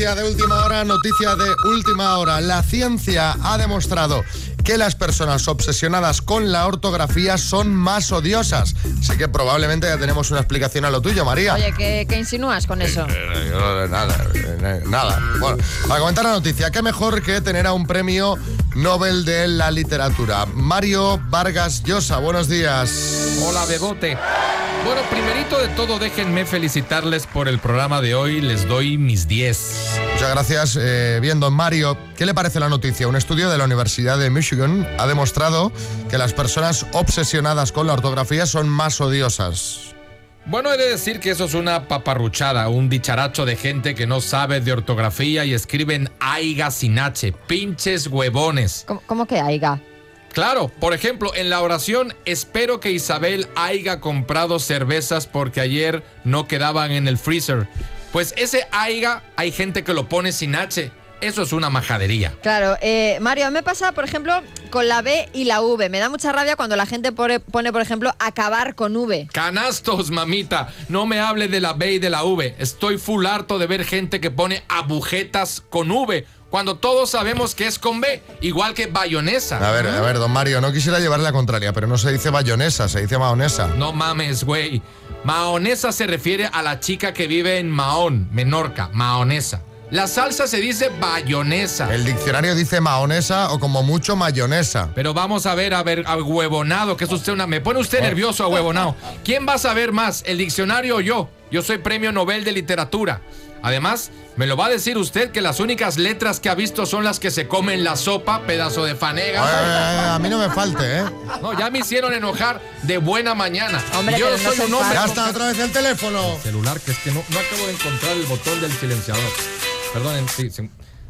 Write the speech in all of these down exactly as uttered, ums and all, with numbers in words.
Noticia de última hora, noticia de última hora. La ciencia ha demostrado que las personas obsesionadas con la ortografía son más odiosas. Así que probablemente ya tenemos una explicación a lo tuyo, María. Oye, ¿qué, qué insinúas con eso? Eh, yo, nada, eh, nada. Bueno, para comentar la noticia, qué mejor que tener a un premio Nobel de la literatura. Mario Vargas Llosa, buenos días. Hola, Bebote. Bueno, primerito de todo, déjenme felicitarles por el programa de hoy. Les doy mis diez. Muchas gracias. Eh, bien, don Mario, ¿qué le parece la noticia? Un estudio de la Universidad de Michigan ha demostrado que las personas obsesionadas con la ortografía son más odiosas. Bueno, he de decir que eso es una paparruchada, un dicharacho de gente que no sabe de ortografía y escriben aiga sin H. Pinches huevones. ¿Cómo, cómo que aiga? Claro, por ejemplo, en la oración, espero que Isabel haya comprado cervezas porque ayer no quedaban en el freezer. Pues ese haiga, hay gente que lo pone sin H. Eso es una majadería. Claro, eh, Mario, a mí me pasa, por ejemplo, con la B y la V. Me da mucha rabia cuando la gente pone, pone, por ejemplo, acabar con V. Canastos, mamita. No me hable de la B y de la V. Estoy full harto de ver gente que pone agujetas con V, cuando todos sabemos que es con B, igual que bayonesa. A ver, a ver, don Mario, no quisiera llevarle la contraria, pero no se dice bayonesa, se dice mahonesa. No mames, güey. Mahonesa se refiere a la chica que vive en Mahón, Menorca, mahonesa. La salsa se dice bayonesa. El diccionario dice mahonesa o como mucho mayonesa. Pero vamos a ver, a ver, a huevonado, que es usted una... Me pone usted oh. nervioso, a huevonado. ¿Quién va a saber más, el diccionario o yo? Yo soy premio Nobel de literatura. Además, me lo va a decir usted que las únicas letras que ha visto son las que se comen la sopa, pedazo de fanega. Eh, a mí no me falte, ¿eh? No, ya me hicieron enojar de buena mañana. Hombre, yo no soy soy un hombre. Ya está otra vez el teléfono. El celular, que es que no, no acabo de encontrar el botón del silenciador. Perdonen, sí, sí.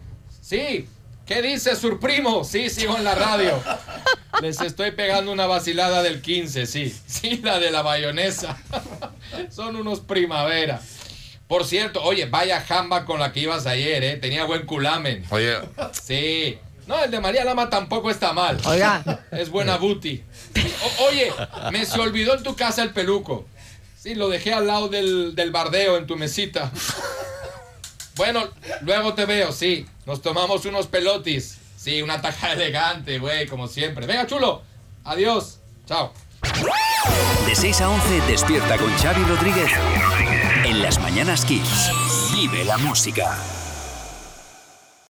Sí, ¿qué dice su primo? Sí, sigo en la radio. Les estoy pegando una vacilada del quince, sí. Sí, la de la bayonesa. Son unos primavera. Por cierto, oye, vaya jamba con la que ibas ayer, ¿eh? Tenía buen culamen. Oye. Sí. No, el de María Lama tampoco está mal. Oiga. Es buena booty. O, oye, me se olvidó en tu casa el peluco. Sí, lo dejé al lado del, del bardeo en tu mesita. Bueno, luego te veo, sí. Nos tomamos unos pelotis. Sí, una taja elegante, güey, como siempre. Venga, chulo. Adiós. Chao. De seis a once, despierta con Xavi Rodríguez en Las Mañanas Kiss. Vive la música.